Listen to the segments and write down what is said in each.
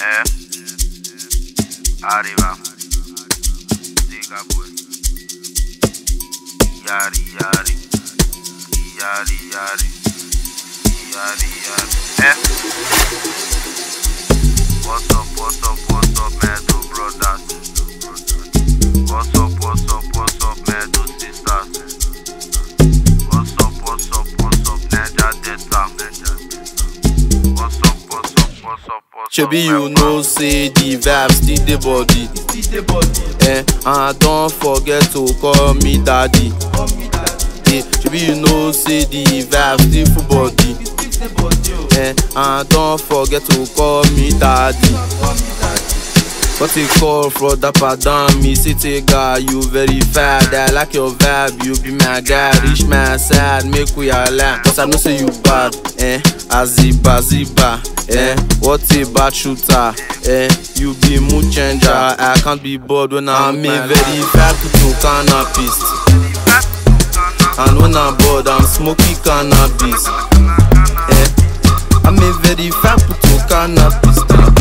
Arriba, diga boy. Yari yari, yari yari, yari yari. What's up, man, do brothers? What's up, man, do sisters? What's up, Naija Delta? What's up, Shebi you know say the vibe still the body. And don't forget to call me daddy. Shebi you know say the vibe still full body. And don't forget to call me daddy. Got a call for that padam, me city guy, you very fat. I like your vibe, you be my guy. Reach my side, make we align. Cause I know say you bad, Aziba, what a bad shooter, you be mood changer. I can't be bored when I'm a very fat to cannabis. And when I'm bored, I'm smoking cannabis. I'm a very fat to cannabis.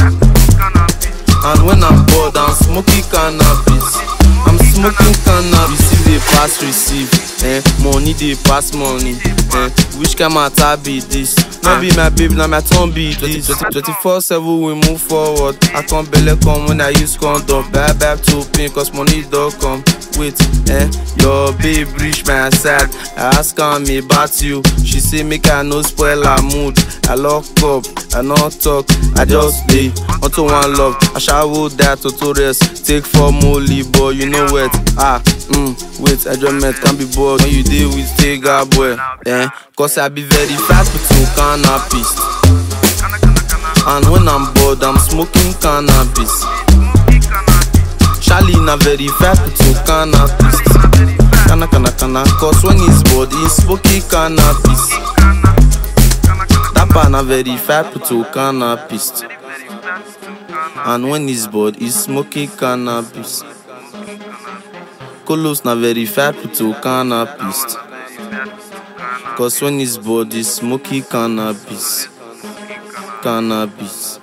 And when I'm bored, I'm smoking cannabis. I'm smoking cannabis. If they pass, receive. Money, they pass money. Which kind of matter be this? Not be my baby, now my turn be this. 24/7, we move forward. I can't belly come when I use condom. Back to pink, cause money don't come. Wait, your babe reach my side. I ask her me about you. She say make I no spoil her mood. I lock up, I not talk, I just lay onto one love. I shower that tutorials, take for molly boy, you know what? Wait, I just met, can't be bored when you deal with Tega boy. Cause I be very fast with two cannabis. And when I'm bored, I'm smoking cannabis. Charlie na very fast with two cannabis. Cause when he's bored, he's smoking cannabis. Dapper na very fat to cannabis. And when he's bored, he's smoking cannabis. Kolos na very fat to cannabis. Cause when he's bored, he's smoking cannabis. Cannabis.